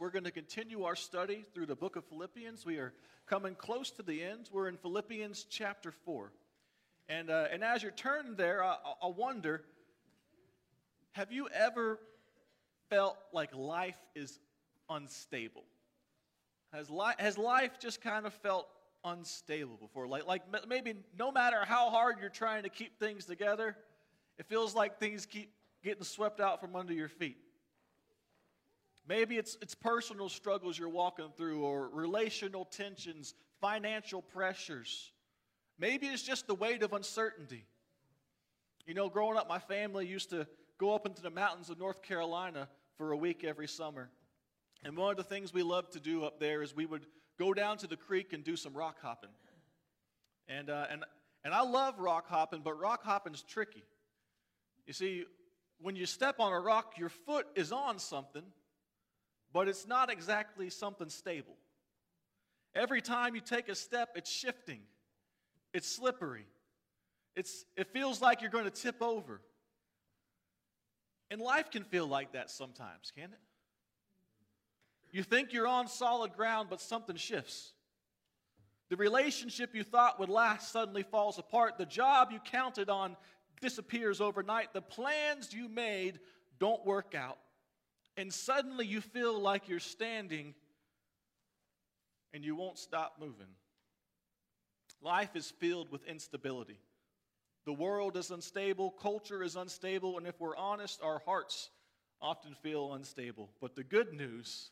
we're going to continue our study through the book of Philippians. We are coming close to the end. We're in Philippians chapter 4. And as you're turning there, I wonder, have you ever felt like life is unstable? Has life just kind of felt unstable before? Like maybe no matter how hard you're trying to keep things together, it feels like things keep getting swept out from under your feet. Maybe it's personal struggles you're walking through, or relational tensions, financial pressures. Maybe it's just the weight of uncertainty. You know, growing up, my family used to go up into the mountains of North Carolina for a week every summer. And one of the things we loved to do up there is we would go down to the creek and do some rock hopping. And I love rock hopping, but rock hopping's tricky. You see, when you step on a rock, your foot is on something, but it's not exactly something stable. Every time you take a step, it's shifting. It's slippery. It feels like you're going to tip over. And life can feel like that sometimes, can't it? You think you're on solid ground, but something shifts. The relationship you thought would last suddenly falls apart. The job you counted on disappears overnight. The plans you made don't work out. And suddenly you feel like you're standing and you won't stop moving. Life is filled with instability. The world is unstable, culture is unstable, and if we're honest, our hearts often feel unstable. But the good news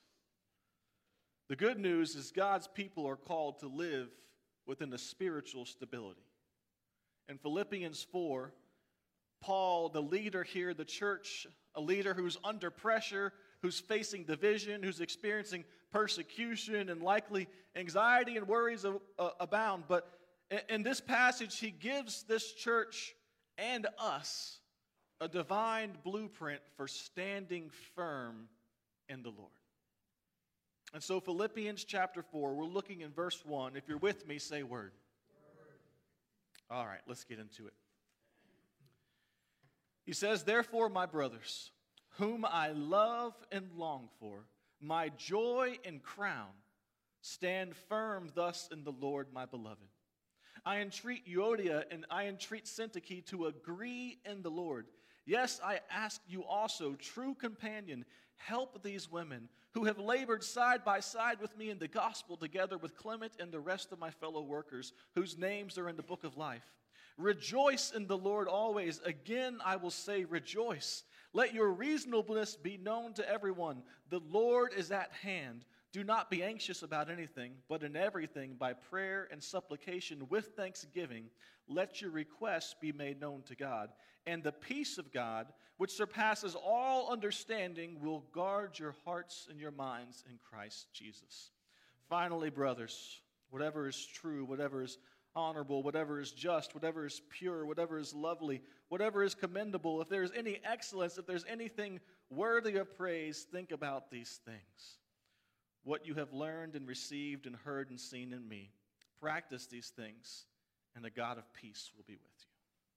is God's people are called to live within a spiritual stability. In Philippians 4, Paul, the leader here, the church, a leader who's under pressure, who's facing division, who's experiencing persecution, and likely anxiety and worries abound. But in this passage, he gives this church and us a divine blueprint for standing firm in the Lord. And so Philippians chapter 4, we're looking in verse 1. If you're with me, say word. All right, let's get into it. He says, "Therefore, my brothers, whom I love and long for, my joy and crown, stand firm thus in the Lord, my beloved. I entreat Euodia and I entreat Syntyche to agree in the Lord. Yes, I ask you also, true companion, help these women who have labored side by side with me in the gospel, together with Clement and the rest of my fellow workers, whose names are in the book of life. Rejoice in the Lord always. Again, I will say rejoice. Let your reasonableness be known to everyone. The Lord is at hand. Do not be anxious about anything, but in everything, by prayer and supplication with thanksgiving, let your requests be made known to God. And the peace of God, which surpasses all understanding, will guard your hearts and your minds in Christ Jesus. Finally, brothers, whatever is true, whatever is honorable, whatever is just, whatever is pure, whatever is lovely, whatever is commendable, if there is any excellence, if there's anything worthy of praise, think about these things. What you have learned and received and heard and seen in me, practice these things, and the God of peace will be with you."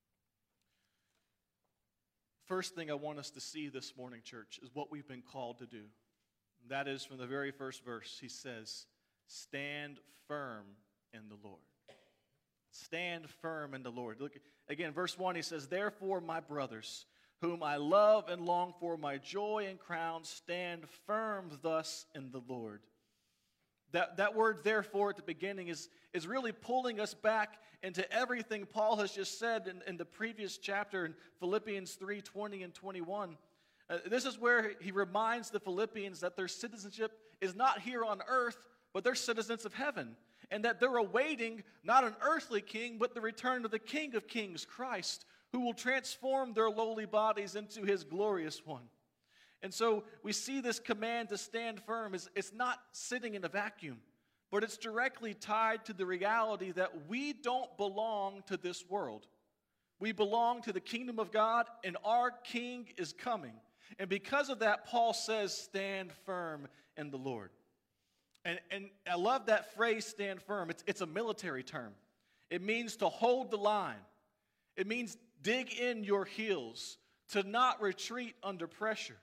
First thing I want us to see this morning, church, is what we've been called to do. That is from the very first verse. He says, stand firm in the Lord. Stand firm in the Lord. Look again, verse 1, he says, "Therefore, my brothers, whom I love and long for, my joy and crown, stand firm thus in the Lord." That word therefore at the beginning is really pulling us back into everything Paul has just said in the previous chapter in Philippians 3:20 and 21. This is where he reminds the Philippians that their citizenship is not here on earth, but they're citizens of heaven. And that they're awaiting not an earthly king, but the return of the King of Kings, Christ, who will transform their lowly bodies into his glorious one. And so we see this command to stand firm. It's not sitting in a vacuum, but it's directly tied to the reality that we don't belong to this world. We belong to the kingdom of God, and our King is coming. And because of that, Paul says, stand firm in the Lord. And I love that phrase, stand firm. It's a military term. It means to hold the line. It means dig in your heels, to not retreat under pressure.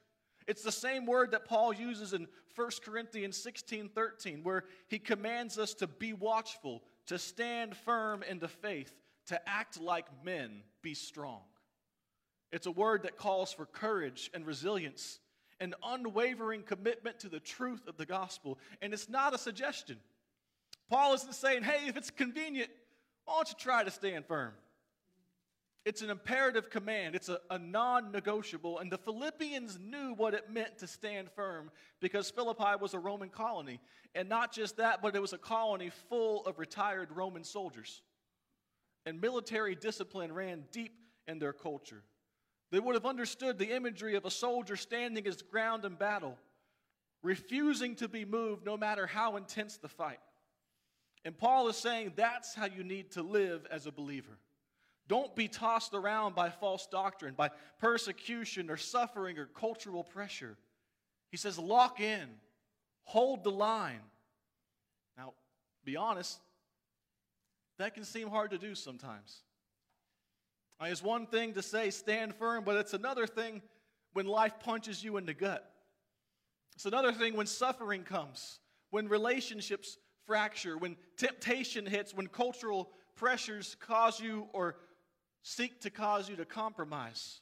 It's the same word that Paul uses in 1 Corinthians 16:13, where he commands us to be watchful, to stand firm in the faith, to act like men, be strong. It's a word that calls for courage and resilience, an unwavering commitment to the truth of the gospel. And it's not a suggestion. Paul isn't saying, hey, if it's convenient, why don't you try to stand firm? It's an imperative command. It's a non-negotiable. And the Philippians knew what it meant to stand firm because Philippi was a Roman colony. And not just that, but it was a colony full of retired Roman soldiers. And military discipline ran deep in their culture. They would have understood the imagery of a soldier standing his ground in battle, refusing to be moved no matter how intense the fight. And Paul is saying that's how you need to live as a believer. Don't be tossed around by false doctrine, by persecution or suffering or cultural pressure. He says, lock in, hold the line. Now, be honest, that can seem hard to do sometimes. It's one thing to say stand firm, but it's another thing when life punches you in the gut. It's another thing when suffering comes, when relationships fracture, when temptation hits, when cultural pressures cause you or seek to cause you to compromise.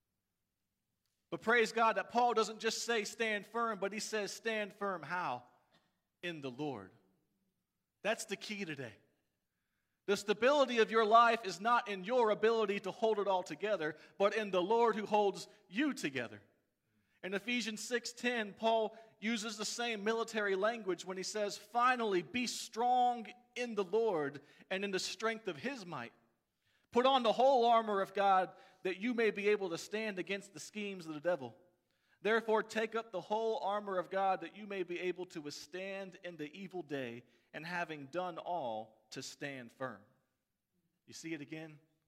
But praise God that Paul doesn't just say stand firm, but he says stand firm how? In the Lord. That's the key today. The stability of your life is not in your ability to hold it all together, but in the Lord who holds you together. In Ephesians 6:10, Paul uses the same military language when he says, finally, be strong in the Lord and in the strength of his might. Put on the whole armor of God that you may be able to stand against the schemes of the devil. Therefore, take up the whole armor of God that you may be able to withstand in the evil day, and having done all, to stand firm. You see it again?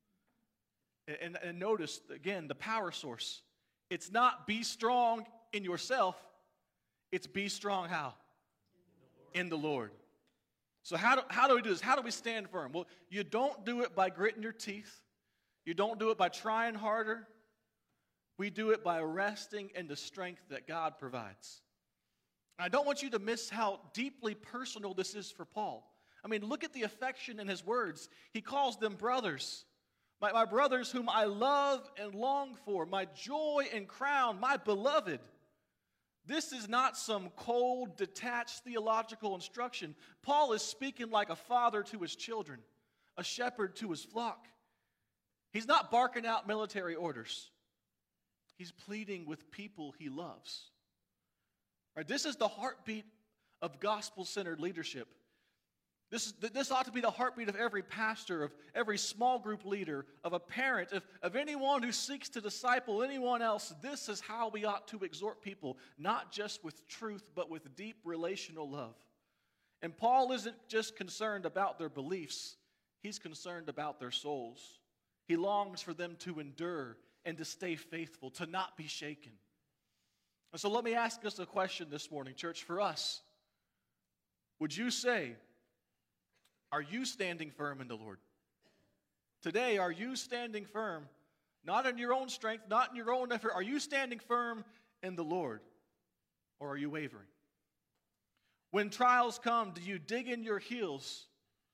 And notice, again, the power source. It's not be strong in yourself. It's be strong how? In the Lord. So how do we do this? How do we stand firm? Well, you don't do it by gritting your teeth. You don't do it by trying harder. We do it by resting in the strength that God provides. I don't want you to miss how deeply personal this is for Paul. I mean, look at the affection in his words. He calls them brothers. My brothers whom I love and long for, my joy and crown, my beloved. This is not some cold, detached theological instruction. Paul is speaking like a father to his children, a shepherd to his flock. He's not barking out military orders. He's pleading with people he loves. Right, this is the heartbeat of gospel-centered leadership. This ought to be the heartbeat of every pastor, of every small group leader, of a parent, of anyone who seeks to disciple anyone else. This is how we ought to exhort people, not just with truth, but with deep relational love. And Paul isn't just concerned about their beliefs. He's concerned about their souls. He longs for them to endure and to stay faithful, to not be shaken. And so let me ask us a question this morning, church, for us. Would you say, are you standing firm in the Lord? Today, are you standing firm, not in your own strength, not in your own effort? Are you standing firm in the Lord, or are you wavering? When trials come, do you dig in your heels?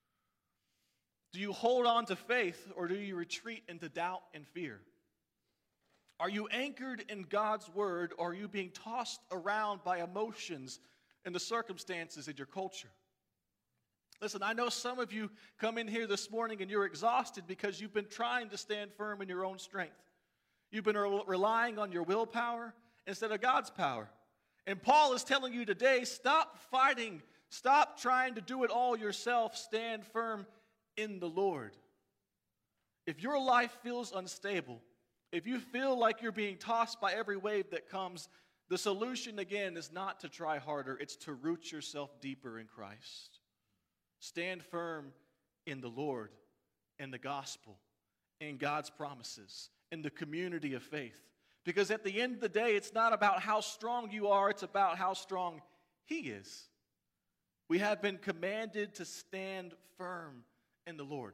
Do you hold on to faith, or do you retreat into doubt and fear? Are you anchored in God's word, or are you being tossed around by emotions and the circumstances in your culture? Listen, I know some of you come in here this morning and you're exhausted because you've been trying to stand firm in your own strength. You've been relying on your willpower instead of God's power. And Paul is telling you today, stop fighting. Stop trying to do it all yourself. Stand firm in the Lord. If your life feels unstable, if you feel like you're being tossed by every wave that comes, the solution, again, is not to try harder. It's to root yourself deeper in Christ. Stand firm in the Lord, in the gospel, in God's promises, in the community of faith. Because at the end of the day, it's not about how strong you are, it's about how strong He is. We have been commanded to stand firm in the Lord.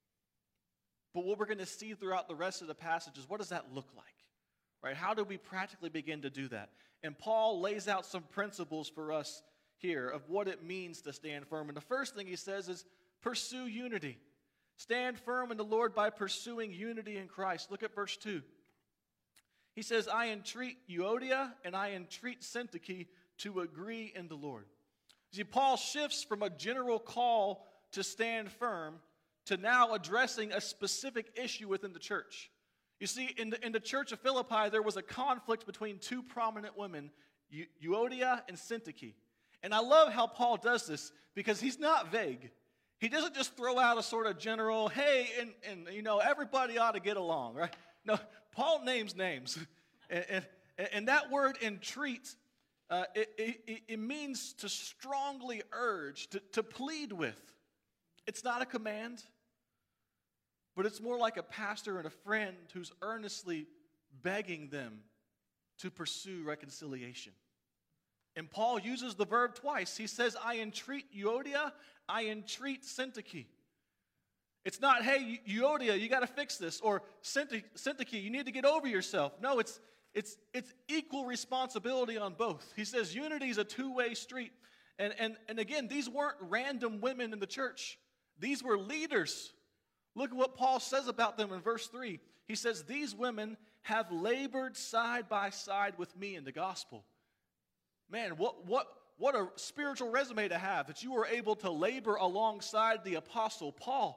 But what we're going to see throughout the rest of the passage is, what does that look like? Right? How do we practically begin to do that? And Paul lays out some principles for us here of what it means to stand firm. And the first thing he says is pursue unity. Stand firm in the Lord by pursuing unity in Christ. Look at verse 2. He says, I entreat Euodia and I entreat Syntyche to agree in the Lord. See, Paul shifts from a general call to stand firm to now addressing a specific issue within the church. You see, in the church of Philippi, there was a conflict between two prominent women, Euodia and Syntyche. And I love how Paul does this because he's not vague. He doesn't just throw out a sort of general, hey, and everybody ought to get along, right? No, Paul names names. And that word entreat, it means to strongly urge, to plead with. It's not a command, but it's more like a pastor and a friend who's earnestly begging them to pursue reconciliation. And Paul uses the verb twice. He says, I entreat Euodia, I entreat Syntyche. It's not, hey, Euodia, you got to fix this, or Syntyche, you need to get over yourself. No, it's equal responsibility on both. He says unity is a two-way street. And again, these weren't random women in the church. These were leaders. Look at what Paul says about them in verse 3. He says, these women have labored side by side with me in the gospel. Man, what a spiritual resume to have, that you were able to labor alongside the apostle Paul.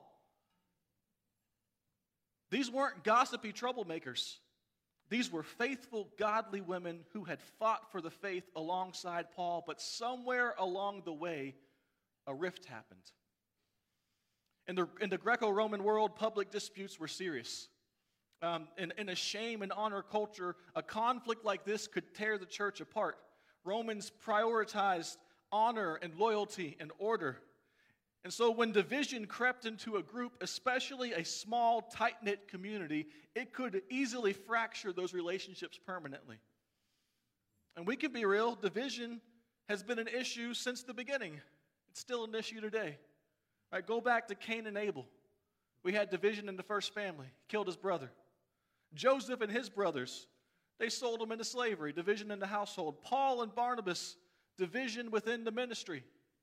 These weren't gossipy troublemakers. These were faithful, godly women who had fought for the faith alongside Paul, but somewhere along the way, a rift happened. In the Greco-Roman world, public disputes were serious. In a shame and honor culture, a conflict like this could tear the church apart. Romans prioritized honor and loyalty and order. And so when division crept into a group, especially a small, tight-knit community, it could easily fracture those relationships permanently. And we can be real, division has been an issue since the beginning. It's still an issue today. All right, go back to Cain and Abel. We had division in the first family. He killed his brother. Joseph and his brothers, they sold him into slavery, division in the household. Paul and Barnabas, division within the ministry.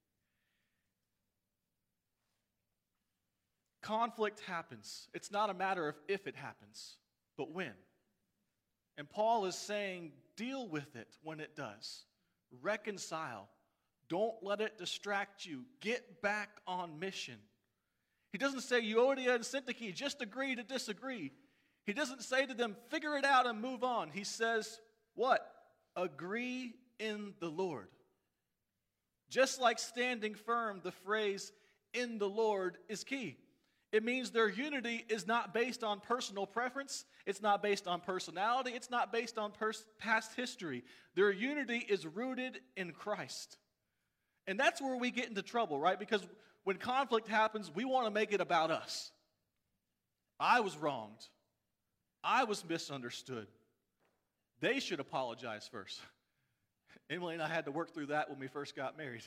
Conflict happens. It's not a matter of if it happens, but when. And Paul is saying, deal with it when it does. Reconcile. Don't let it distract you. Get back on mission. He doesn't say, Euodia and Syntyche, just agree to disagree. He doesn't say to them, figure it out and move on. He says, what? Agree in the Lord. Just like standing firm, the phrase, in the Lord, is key. It means their unity is not based on personal preference. It's not based on personality. It's not based on past history. Their unity is rooted in Christ. And that's where we get into trouble, right? Because when conflict happens, we want to make it about us. I was wronged. I was misunderstood. They should apologize first. Emily and I had to work through that when we first got married.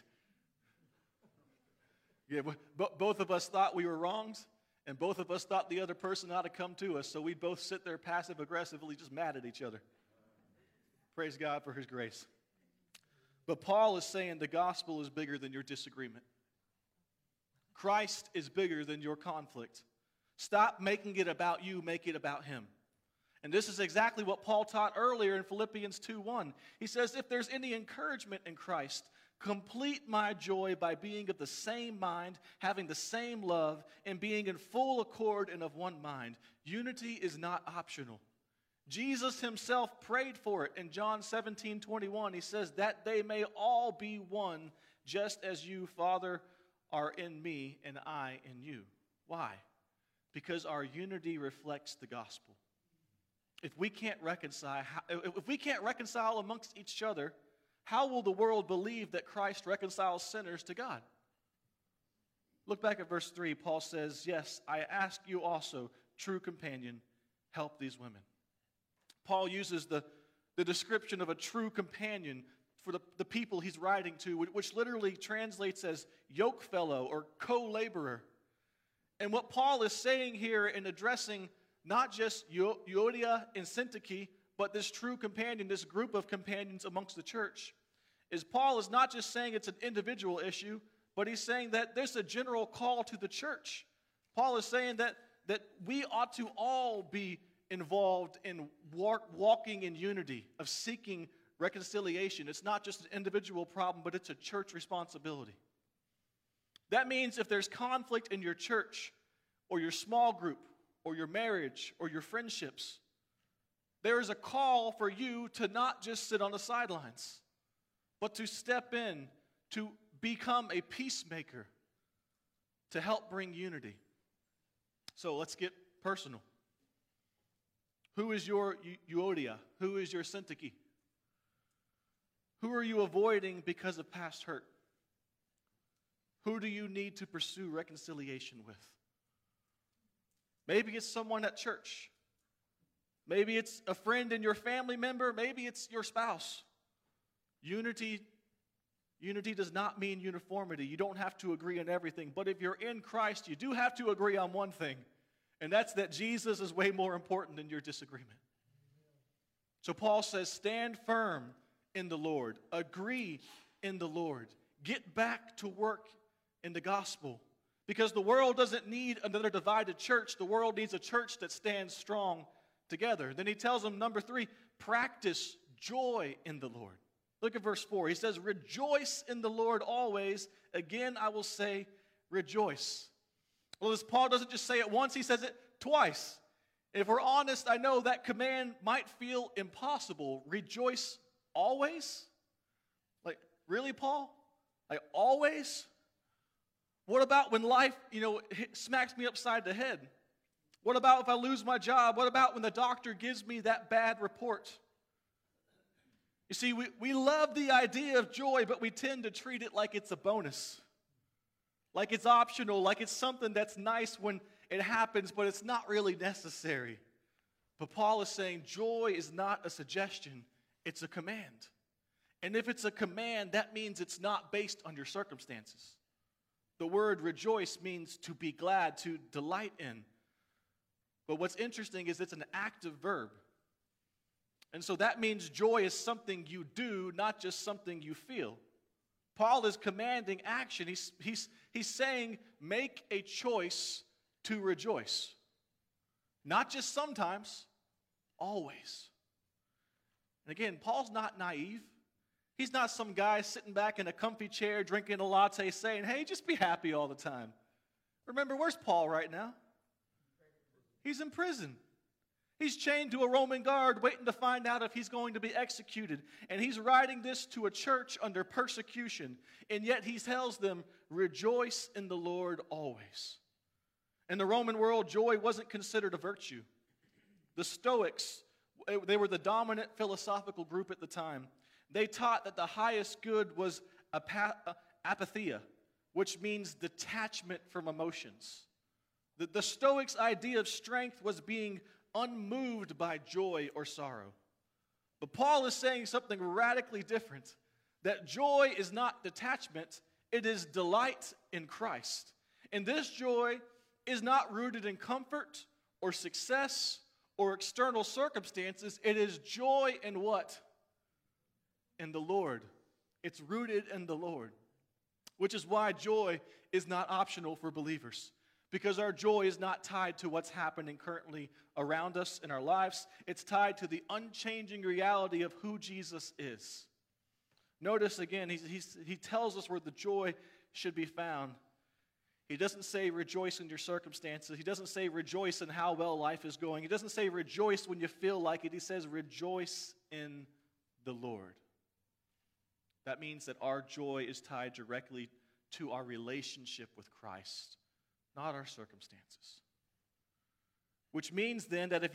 Yeah, both of us thought we were wronged, and both of us thought the other person ought to come to us, so we'd both sit there passive-aggressively just mad at each other. Praise God for His grace. But Paul is saying the gospel is bigger than your disagreement. Christ is bigger than your conflict. Stop making it about you, make it about Him. And this is exactly what Paul taught earlier in Philippians 2:1. He says, if there's any encouragement in Christ, complete my joy by being of the same mind, having the same love, and being in full accord and of one mind. Unity is not optional. Jesus Himself prayed for it in John 17:21. He says, that they may all be one, just as you, Father, are in me and I in you. Why? Because our unity reflects the gospel. If we can't reconcile amongst each other, how will the world believe that Christ reconciles sinners to God? Look back at verse 3. Paul says, yes, I ask you also, true companion, help these women. Paul uses the description of a true companion for the people he's writing to, which literally translates as yoke fellow or co-laborer. And what Paul is saying here in addressing not just Euodia and Syntyche, but this true companion, this group of companions amongst the church, is Paul is not just saying it's an individual issue, but he's saying that there's a general call to the church. Paul is saying that we ought to all be involved in walking in unity, of seeking reconciliation. It's not just an individual problem, but it's a church responsibility. That means if there's conflict in your church, or your small group, or your marriage, or your friendships, there is a call for you to not just sit on the sidelines, but to step in, to become a peacemaker, to help bring unity. So let's get personal. Who is your Euodia? Who is your Syntyche? Who are you avoiding because of past hurt? Who do you need to pursue reconciliation with? Maybe it's someone at church. Maybe it's a friend and your family member. Maybe it's your spouse. Unity does not mean uniformity. You don't have to agree on everything. But if you're in Christ, you do have to agree on one thing, and that's that Jesus is way more important than your disagreement. So Paul says, stand firm in the Lord. Agree in the Lord. Get back to work in the gospel. Because the world doesn't need another divided church. The world needs a church that stands strong together. Then he tells them, number 3, practice joy in the Lord. Look at verse 4. He says, rejoice in the Lord always. Again, I will say, rejoice. Well, this Paul doesn't just say it once, he says it twice. And if we're honest, I know that command might feel impossible. Rejoice always? Like, really, Paul? Like, always? What about when life, smacks me upside the head? What about if I lose my job? What about when the doctor gives me that bad report? You see, we love the idea of joy, but we tend to treat it like it's a bonus. Like it's optional, like it's something that's nice when it happens, but it's not really necessary. But Paul is saying joy is not a suggestion, it's a command. And if it's a command, that means it's not based on your circumstances. The word rejoice means to be glad, to delight in. But what's interesting is it's an active verb. And so that means joy is something you do, not just something you feel. Paul is commanding action. He's saying, make a choice to rejoice. Not just sometimes, always. And again, Paul's not naive. He's not some guy sitting back in a comfy chair drinking a latte saying, hey, just be happy all the time. Remember, where's Paul right now? He's in prison. He's chained to a Roman guard waiting to find out if he's going to be executed. And he's writing this to a church under persecution. And yet he tells them, rejoice in the Lord always. In the Roman world, joy wasn't considered a virtue. The Stoics, they were the dominant philosophical group at the time. They taught that the highest good was apatheia, which means detachment from emotions. The Stoics' idea of strength was being unmoved by joy or sorrow. But Paul is saying something radically different, that joy is not detachment, it is delight in Christ. And this joy is not rooted in comfort or success or external circumstances. It is joy in what? In the Lord. It's rooted in the Lord, which is why joy is not optional for believers. Because our joy is not tied to what's happening currently around us in our lives. It's tied to the unchanging reality of who Jesus is. Notice again, he tells us where the joy should be found. He doesn't say rejoice in your circumstances. He doesn't say rejoice in how well life is going. He doesn't say rejoice when you feel like it. He says rejoice in the Lord. That means that our joy is tied directly to our relationship with Christ, not our circumstances. Which means then that if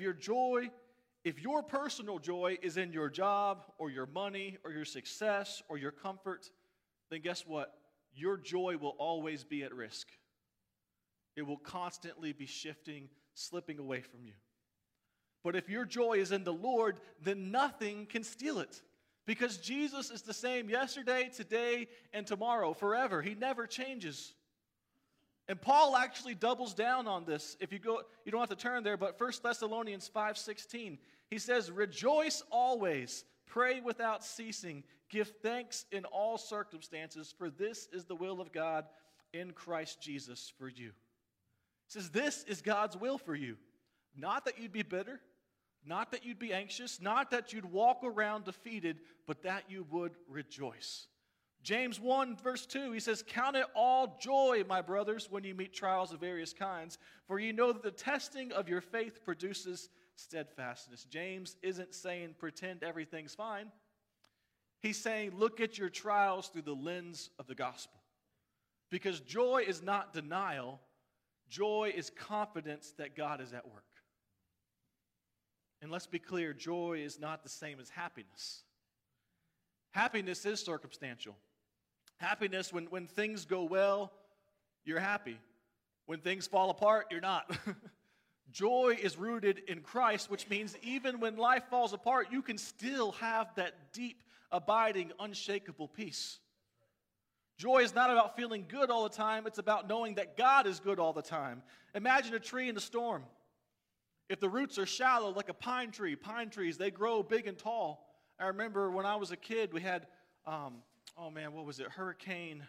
your personal joy is in your job or your money or your success or your comfort, then guess what? Your joy will always be at risk. It will constantly be shifting, slipping away from you. But if your joy is in the Lord, then nothing can steal it. Because Jesus is the same yesterday, today, and tomorrow, forever. He never changes. And Paul actually doubles down on this. If you don't have to turn there, but 1 Thessalonians 5:16, He says, rejoice always, pray without ceasing, give thanks in all circumstances, for this is the will of God in Christ Jesus for you. He says, this is God's will for you. Not that you'd be bitter, not that you'd be anxious, not that you'd walk around defeated, but that you would rejoice. James 1, verse 2, he says, count it all joy, my brothers, when you meet trials of various kinds, for you know that the testing of your faith produces steadfastness. James isn't saying pretend everything's fine. He's saying look at your trials through the lens of the gospel. Because joy is not denial. Joy is confidence that God is at work. And let's be clear, joy is not the same as happiness. Happiness is circumstantial. Happiness, when things go well, you're happy. When things fall apart, you're not. Joy is rooted in Christ, which means even when life falls apart, you can still have that deep, abiding, unshakable peace. Joy is not about feeling good all the time. It's about knowing that God is good all the time. Imagine a tree in a storm. If the roots are shallow, like a pine trees, they grow big and tall. I remember when I was a kid, we had, Hurricane,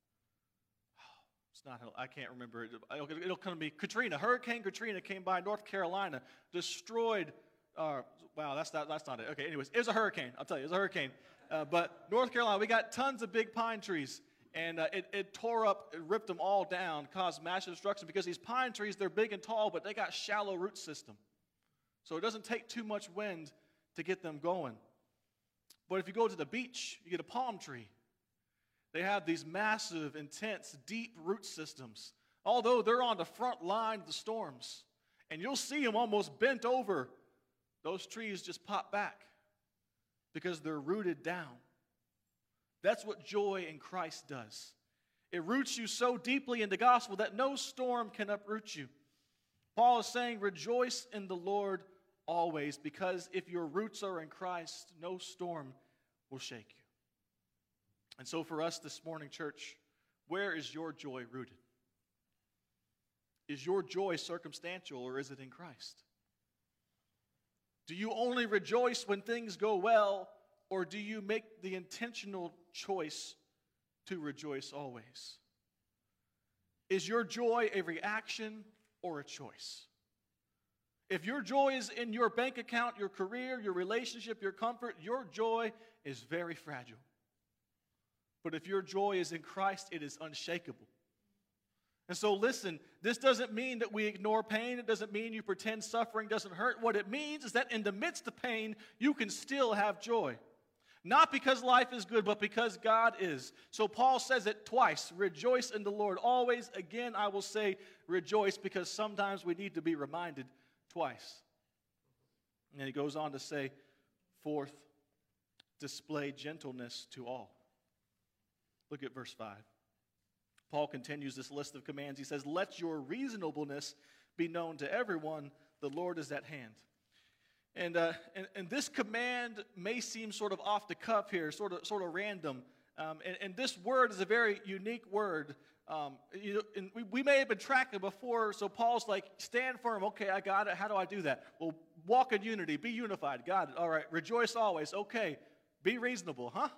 I can't remember. It'll come to me. Katrina. Hurricane Katrina came by North Carolina, destroyed, that's not it. Okay, anyways, it was a hurricane. I'll tell you, it was a hurricane. But North Carolina, we got tons of big pine trees. And it tore up, it ripped them all down, caused massive destruction because these pine trees, they're big and tall, but they got shallow root system. So it doesn't take too much wind to get them going. But if you go to the beach, you get a palm tree. They have these massive, intense, deep root systems, although they're on the front line of the storms. And you'll see them almost bent over. Those trees just pop back because they're rooted down. That's what joy in Christ does. It roots you so deeply in the gospel that no storm can uproot you. Paul is saying, rejoice in the Lord always, because if your roots are in Christ, no storm will shake you. And so for us this morning, church, where is your joy rooted? Is your joy circumstantial, or is it in Christ? Do you only rejoice when things go well, or do you make the intentional choice to rejoice always? Is your joy a reaction or a choice? If your joy is in your bank account, your career, your relationship, your comfort, your joy is very fragile. But if your joy is in Christ, it is unshakable. And so listen, this doesn't mean that we ignore pain. It doesn't mean you pretend suffering doesn't hurt. What it means is that in the midst of pain, you can still have joy. Not because life is good, but because God is. So Paul says it twice, rejoice in the Lord always. Again, I will say rejoice, because sometimes we need to be reminded twice. And he goes on to say, fourth, display gentleness to all. Look at verse 5. Paul continues this list of commands. He says, let your reasonableness be known to everyone. The Lord is at hand. And this command may seem sort of off the cuff here, sort of random. And this word is a very unique word. And we may have been tracking before, so Paul's like, stand firm. Okay, I got it. How do I do that? Well, walk in unity. Be unified. Got it. All right. Rejoice always. Okay. Be reasonable. Huh?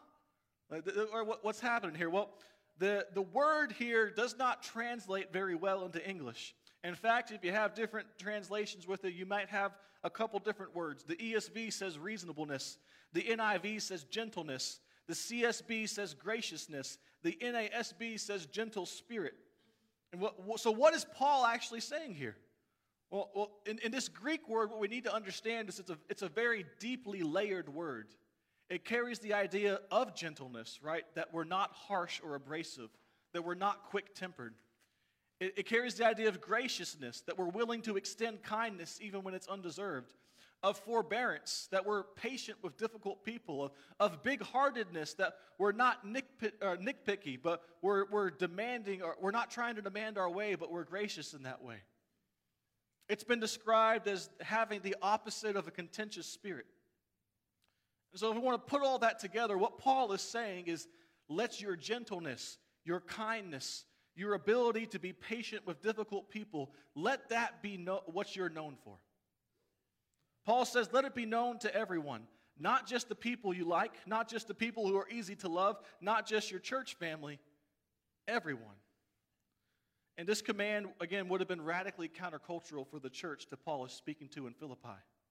Or what's happening here? Well, the word here does not translate very well into English. In fact, if you have different translations with it, you might have a couple different words. The ESV says reasonableness. The NIV says gentleness. The CSB says graciousness. The NASB says gentle spirit. And so what is Paul actually saying here? Well, in this Greek word, what we need to understand is it's a very deeply layered word. It carries the idea of gentleness, right? That we're not harsh or abrasive, that we're not quick-tempered. It carries the idea of graciousness, that we're willing to extend kindness even when it's undeserved, of forbearance, that we're patient with difficult people, of big-heartedness, that we're not nitpicky, but we're demanding, or we're not trying to demand our way, but we're gracious in that way. It's been described as having the opposite of a contentious spirit. And so if we want to put all that together, what Paul is saying is, let your gentleness, your kindness, your ability to be patient with difficult people, let that be what you're known for. Paul says, let it be known to everyone, not just the people you like, not just the people who are easy to love, not just your church family, everyone. And this command, again, would have been radically countercultural for the church that Paul is speaking to in Philippi.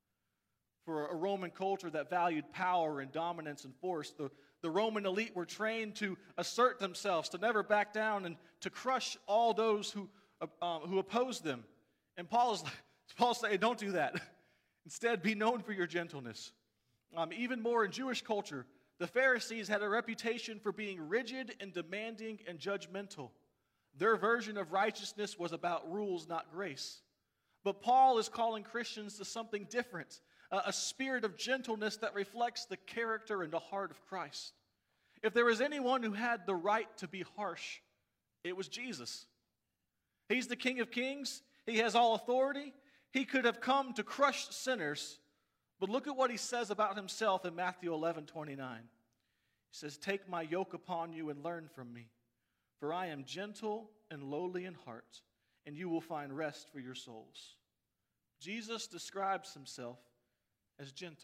For a Roman culture that valued power and dominance and force, the Roman elite were trained to assert themselves, to never back down, and to crush all those who opposed them. And Paul's saying, don't do that. Instead, be known for your gentleness. Even more in Jewish culture, the Pharisees had a reputation for being rigid and demanding and judgmental. Their version of righteousness was about rules, not grace. But Paul is calling Christians to something different, a spirit of gentleness that reflects the character and the heart of Christ. If there was anyone who had the right to be harsh, it was Jesus. He's the King of Kings. He has all authority. He could have come to crush sinners. But look at what he says about himself in Matthew 11:29. He says, take my yoke upon you and learn from me, for I am gentle and lowly in heart, and you will find rest for your souls. Jesus describes himself as gentle.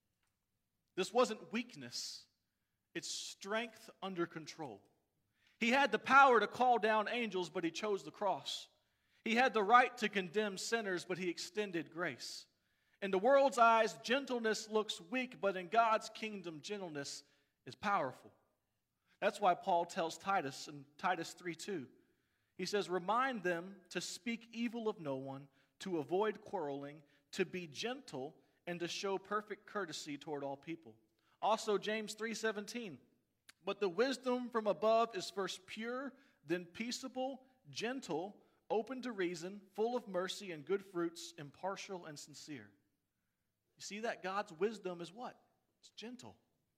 This wasn't weakness. It's strength under control. He had the power to call down angels, but he chose the cross. He had the right to condemn sinners, but he extended grace. In the world's eyes, gentleness looks weak, but in God's kingdom, gentleness is powerful. That's why Paul tells Titus in Titus 3:2. He says, remind them to speak evil of no one, to avoid quarreling, to be gentle, and to show perfect courtesy toward all people. Also, James 3:17. But the wisdom from above is first pure, then peaceable, gentle, open to reason, full of mercy and good fruits, impartial and sincere. You see that God's wisdom is what? It's gentle.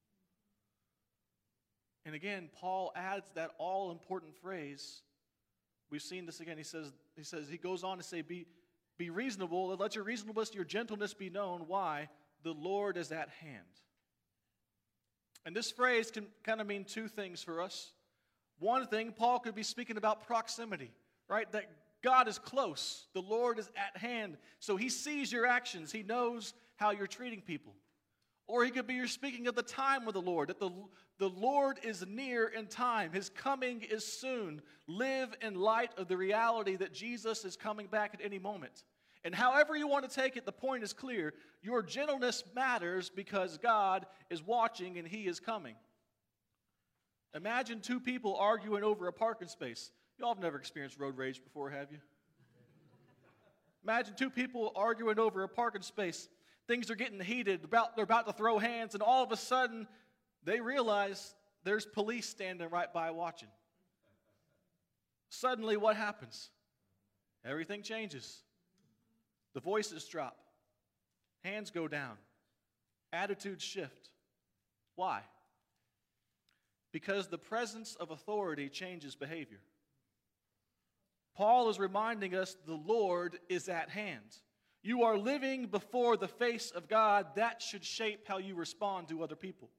And again, Paul adds that all-important phrase. We've seen this again. He goes on to say, be reasonable, and let your reasonableness, your gentleness be known. Why? The Lord is at hand. And this phrase can kind of mean two things for us. One thing, Paul could be speaking about proximity, right? That God is close. The Lord is at hand. So he sees your actions. He knows how you're treating people. Or he could be speaking of the time of the Lord, that the Lord is near in time. His coming is soon. Live in light of the reality that Jesus is coming back at any moment. And however you want to take it, the point is clear. Your gentleness matters because God is watching and he is coming. Imagine two people arguing over a parking space. Y'all have never experienced road rage before, have you? Imagine two people arguing over a parking space. Things are getting heated. They're about to throw hands, and all of a sudden, they realize there's police standing right by watching. Suddenly, what happens? Everything changes. The voices drop. Hands go down. Attitudes shift. Why? Because the presence of authority changes behavior. Paul is reminding us the Lord is at hand. You are living before the face of God. That should shape how you respond to other people.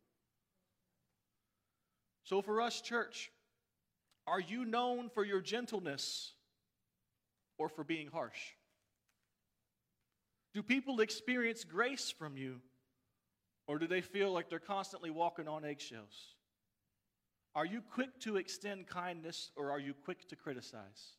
So for us, church, are you known for your gentleness or for being harsh? Do people experience grace from you, or do they feel like they're constantly walking on eggshells? Are you quick to extend kindness, or are you quick to criticize?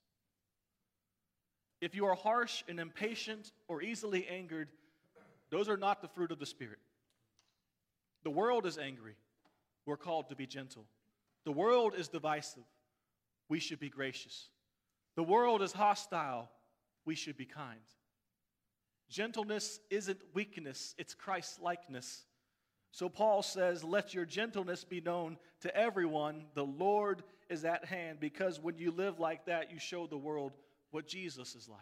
If you are harsh and impatient or easily angered, those are not the fruit of the Spirit. The world is angry. We're called to be gentle. The world is divisive. We should be gracious. The world is hostile. We should be kind. Gentleness isn't weakness, it's Christ-likeness. So Paul says, let your gentleness be known to everyone. The Lord is at hand, because when you live like that, you show the world what Jesus is like.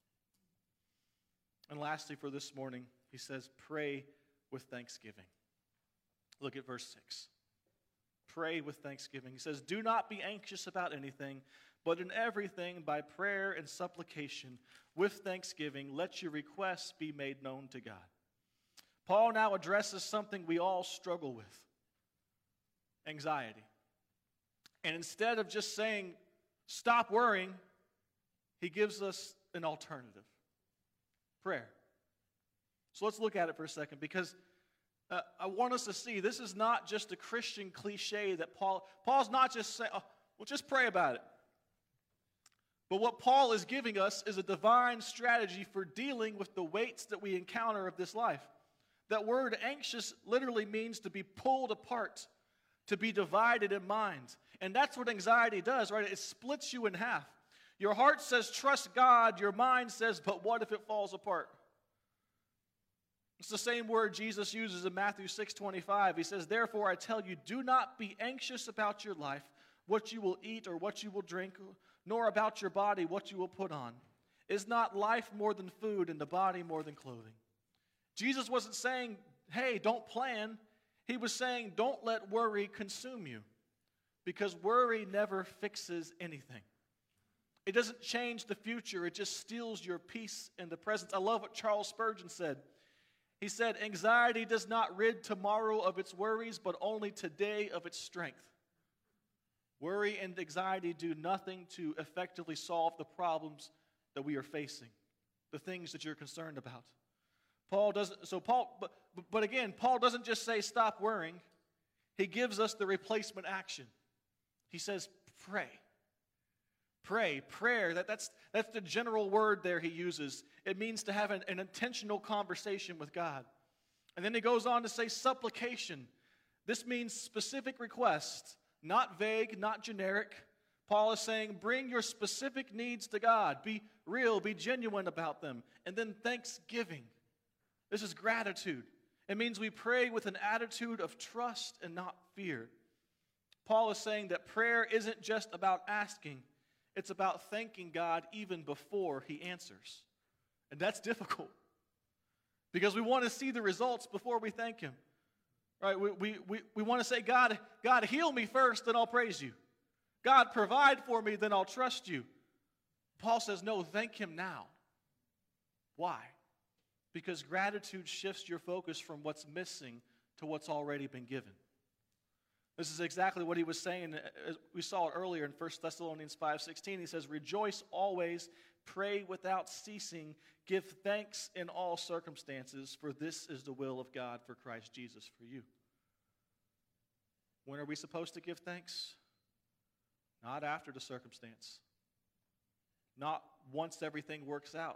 And lastly, for this morning, he says, pray with thanksgiving. Look at verse 6. Pray with thanksgiving. He says, do not be anxious about anything, but in everything, by prayer and supplication, with thanksgiving, let your requests be made known to God. Paul now addresses something we all struggle with: anxiety. And instead of just saying, stop worrying, he gives us an alternative: prayer. So let's look at it for a second, because I want us to see this is not just a Christian cliche that Paul's not just saying, oh, well, just pray about it. But what Paul is giving us is a divine strategy for dealing with the weights that we encounter of this life. That word anxious literally means to be pulled apart, to be divided in mind. And that's what anxiety does, right? It splits you in half. Your heart says, trust God. Your mind says, but what if it falls apart? It's the same word Jesus uses in Matthew 6:25. He says, therefore I tell you, do not be anxious about your life, what you will eat or what you will drink, nor about your body, what you will put on. Is not life more than food and the body more than clothing? Jesus wasn't saying, hey, don't plan. He was saying, don't let worry consume you, because worry never fixes anything. It doesn't change the future. It just steals your peace in the present. I love what Charles Spurgeon said. He said, anxiety does not rid tomorrow of its worries, but only today of its strength. Worry and anxiety do nothing to effectively solve the problems that we are facing, the things that you're concerned about. But again, Paul doesn't just say stop worrying. He gives us the replacement action. He says pray. Pray, prayer, that's the general word there he uses. It means to have an intentional conversation with God. And then he goes on to say supplication. This means specific requests, not vague, not generic. Paul is saying bring your specific needs to God. Be real, be genuine about them. And then thanksgiving. This is gratitude. It means we pray with an attitude of trust and not fear. Paul is saying that prayer isn't just about asking. It's about thanking God even before he answers. And that's difficult, because we want to see the results before we thank him. Right? We want to say, God, heal me first, then I'll praise you. God, provide for me, then I'll trust you. Paul says, no, thank him now. Why? Because gratitude shifts your focus from what's missing to what's already been given. This is exactly what he was saying. We saw it earlier in 1 Thessalonians 5:16. He says, rejoice always, pray without ceasing, give thanks in all circumstances, for this is the will of God for Christ Jesus for you. When are we supposed to give thanks? Not after the circumstance. Not once everything works out,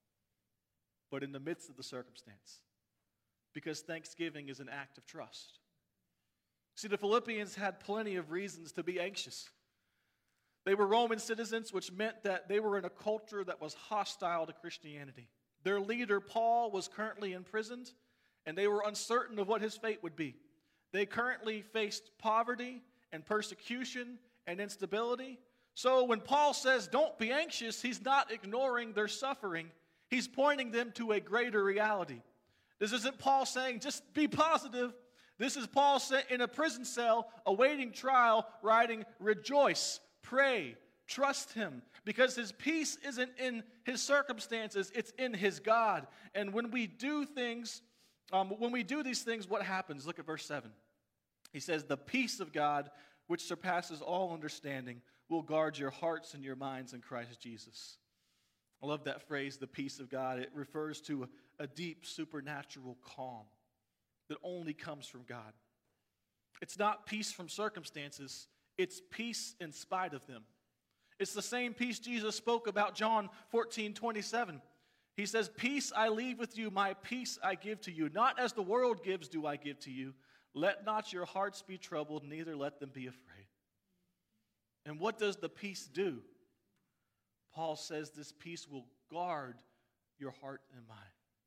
but in the midst of the circumstance. Because thanksgiving is an act of trust. See, the Philippians had plenty of reasons to be anxious. They were Roman citizens, which meant that they were in a culture that was hostile to Christianity. Their leader, Paul, was currently imprisoned, and they were uncertain of what his fate would be. They currently faced poverty and persecution and instability. So when Paul says, don't be anxious, he's not ignoring their suffering. He's pointing them to a greater reality. This isn't Paul saying, just be positive. This is Paul in a prison cell, awaiting trial, writing, rejoice, pray, trust him. Because his peace isn't in his circumstances, it's in his God. And when we do things, these things, what happens? Look at verse 7. He says, the peace of God, which surpasses all understanding, will guard your hearts and your minds in Christ Jesus. I love that phrase, the peace of God. It refers to a deep supernatural calm that only comes from God. It's not peace from circumstances. It's peace in spite of them. It's the same peace Jesus spoke about, John 14:27. He says, peace I leave with you, my peace I give to you. Not as the world gives do I give to you. Let not your hearts be troubled, neither let them be afraid. And what does the peace do? Paul says this peace will guard your heart and mind.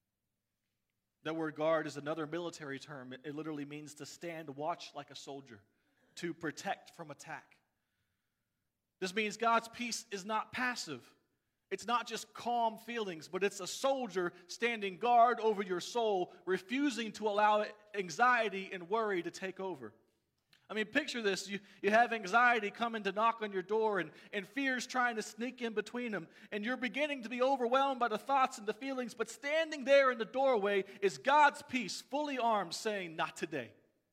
That word guard is another military term. It literally means to stand watch like a soldier, to protect from attack. This means God's peace is not passive. It's not just calm feelings, but it's a soldier standing guard over your soul, refusing to allow anxiety and worry to take over. I mean, picture this. You have anxiety coming to knock on your door and fears trying to sneak in between them. And you're beginning to be overwhelmed by the thoughts and the feelings. But standing there in the doorway is God's peace, fully armed, saying, not today.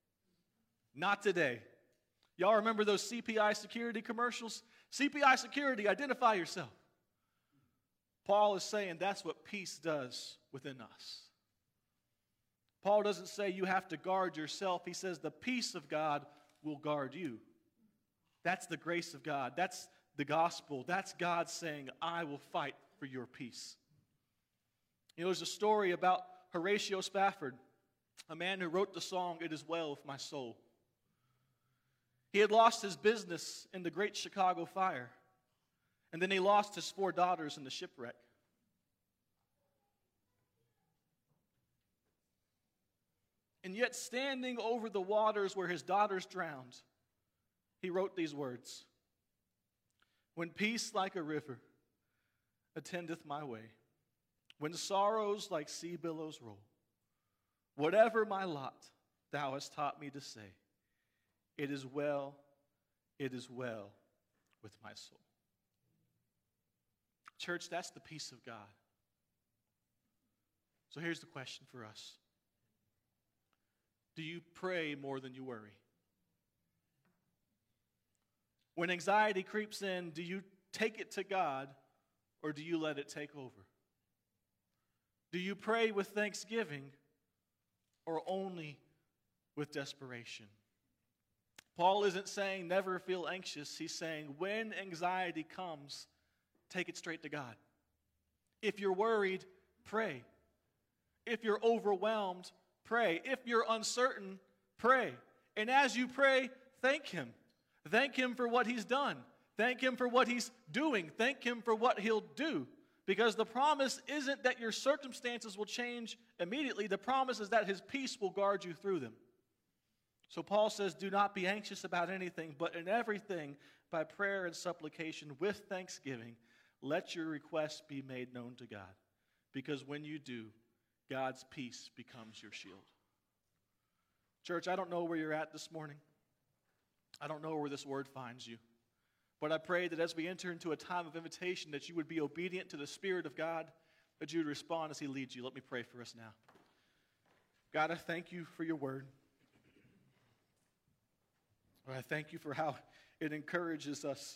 Not today. Y'all remember those CPI security commercials? CPI security, identify yourself. Paul is saying that's what peace does within us. Paul doesn't say you have to guard yourself. He says the peace of God will guard you. That's the grace of God. That's the gospel. That's God saying, I will fight for your peace. You know, there's a story about Horatio Spafford, a man who wrote the song, It Is Well With My Soul. He had lost his business in the Great Chicago Fire, and then he lost his 4 daughters in the shipwreck. And yet, standing over the waters where his daughters drowned, he wrote these words, when peace like a river attendeth my way, when sorrows like sea billows roll, whatever my lot, thou hast taught me to say, it is well with my soul. Church, that's the peace of God. So here's the question for us. Do you pray more than you worry? When anxiety creeps in, do you take it to God or do you let it take over? Do you pray with thanksgiving or only with desperation? Paul isn't saying never feel anxious. He's saying when anxiety comes, take it straight to God. If you're worried, pray. If you're overwhelmed, pray. If you're uncertain, pray. And as you pray, thank Him. Thank Him for what He's done. Thank Him for what He's doing. Thank Him for what He'll do. Because the promise isn't that your circumstances will change immediately. The promise is that His peace will guard you through them. So Paul says, do not be anxious about anything, but in everything, by prayer and supplication, with thanksgiving, let your requests be made known to God. Because when you do, God's peace becomes your shield. Church, I don't know where you're at this morning. I don't know where this word finds you. But I pray that as we enter into a time of invitation, that you would be obedient to the Spirit of God, that you would respond as He leads you. Let me pray for us now. God, I thank you for your word. Lord, I thank you for how it encourages us.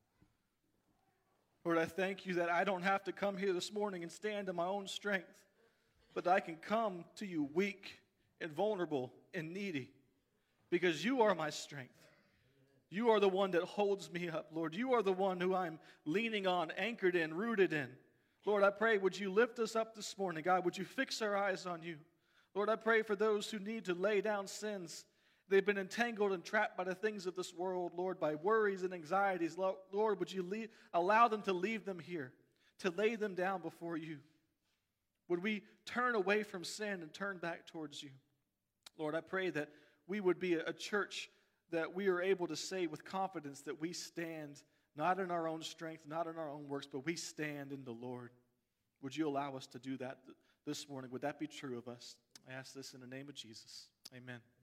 Lord, I thank you that I don't have to come here this morning and stand in my own strength, but I can come to you weak and vulnerable and needy because you are my strength. You are the one that holds me up, Lord. You are the one who I'm leaning on, anchored in, rooted in. Lord, I pray, would you lift us up this morning? God, would you fix our eyes on you? Lord, I pray for those who need to lay down sins. They've been entangled and trapped by the things of this world, Lord, by worries and anxieties. Lord, would you allow them to leave them here, to lay them down before you? Would we turn away from sin and turn back towards you? Lord, I pray that we would be a church that we are able to say with confidence that we stand not in our own strength, not in our own works, but we stand in the Lord. Would you allow us to do that this morning? Would that be true of us? I ask this in the name of Jesus. Amen.